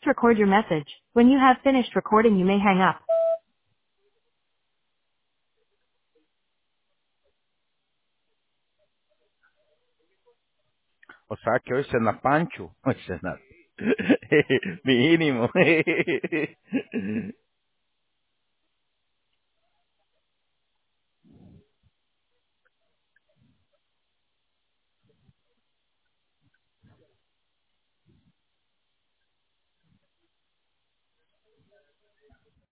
record your message. When you have finished recording, you may hang up. O sea que hoy cena Pancho. Hoy cena. Mínimo.